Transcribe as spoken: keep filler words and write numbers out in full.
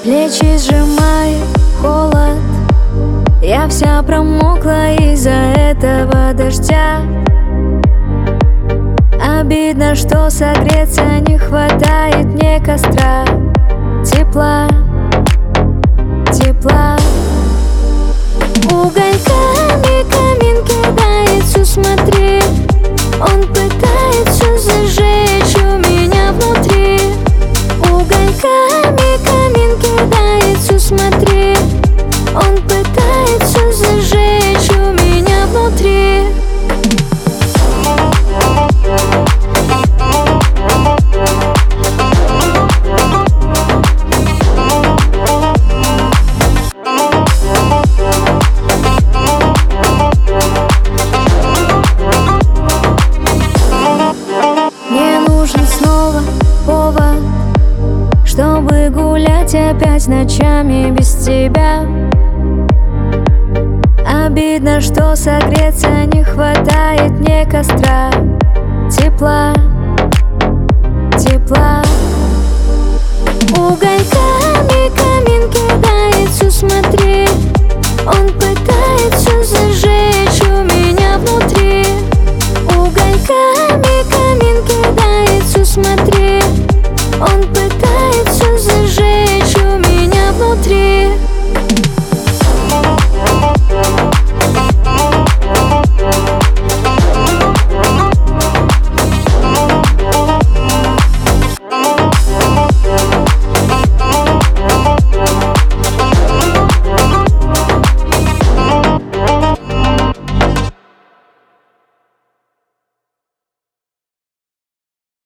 Плечи сжимает холод, я вся промокла из-за этого дождя. Обидно, что согреться не хватает мне костра. Тепла, тепла. Угольками камин кидается, смотри. Он пытается зажечь у меня внутри. Угольками камин кидается, смотри. Он пытается зажечь у меня внутри. Повод, чтобы гулять опять ночами без тебя. Обидно, что согреться не хватает мне костра. Тепла, тепла. Уголь